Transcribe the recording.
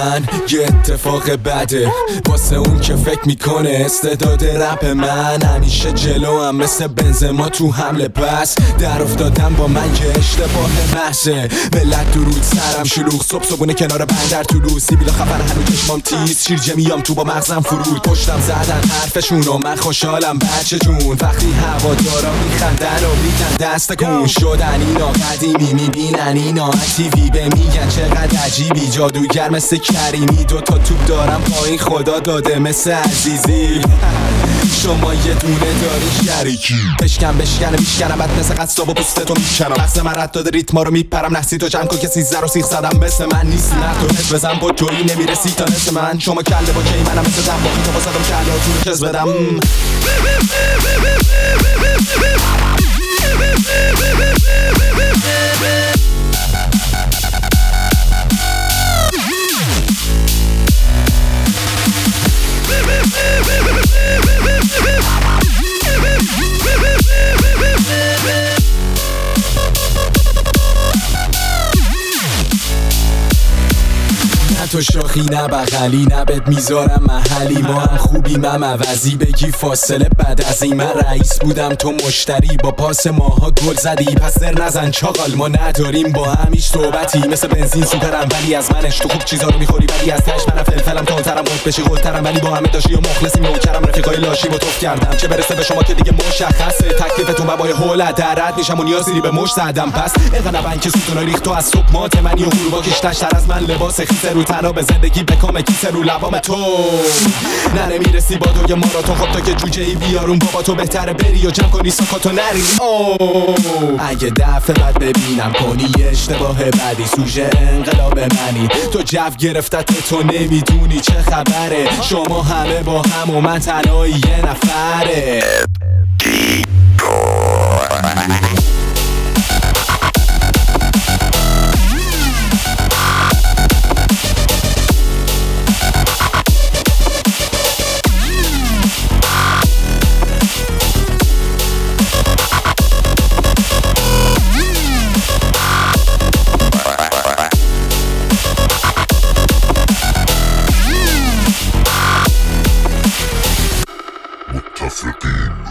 من یه اتفاق بده واسه اون که فکر میکنه استعداد رپ من همیشه جلو هم مثل بنزما تو حمله. بس در افتادم با من که اشتباه محضه. ملت درود سرم شلوغ صبح صبحونه کنار بندر طلوع سیبیل خبر هنو چشمام تیز شیرجه میام تو با مغزم فرود پشتم زدن حرفشون و من خوشحالم بچه جون وقتی هوادارا میخندن و میگن دست کن شدن اینا قدیمی میبینن اینا تیوی به میگن چقدر عجیبی جادوگر مثل کریمی دوتا توپ دارم پایین خدا داده مثل عزیزی شما یه دونه داری شریکی بشکن میشکنم بعد مثل قصاب و پوستتو میکنم لحظ من رد داده ریتما رو میپرم نحسی تو جمع کن که 13 رو سیخ زدم مثل من نیستی نتونست بزن با توی نمیرسی تا نصف من شما کله با کی منم مثل دنباقی تا بازدم کله هاتون رو کز بدم تو شاخی نه بغلی نه بد میذارم محلی ما هم خوبیم هم عوضی بگی فاصله بعد از این من رئیس بودم تو مشتری با پاس ماها گل زدی پس در نزن چاقال ما نداریم با هم هیچ صحبتی مثل بنزین سوپرم ولی از منش تو خوب چیزا رو میخوری ولی از تش منم فلفلم تندترم خود بشی خودترم ولی با همه داشتی و مخلصی نوکرم رفیقای لاشی با توف کردم چه برسه به شما که دیگه مشخصه تکلیفتون بابای هول درد میشم و نیازی به مش زدم پس اینقدر نبن که سوتونای ریخت تو از صبح مات منی و غروبا کشتشتر از من لباس خیسه رو تنها به زندگی بکام کیسه رو لبام تو نه نمیرسی با دوی ماراتون خب تا که جوجه ای بیارون بابا تو بهتره بری و جمع کنی ساکاتو نری اگه دفعه بعد ببینم کنی اشتباه بدی سوژه انقلاب منی تو جو گرفتت تو نمیدونی چه خبره شما همه با هم و من تنهایی یه نفره متفقين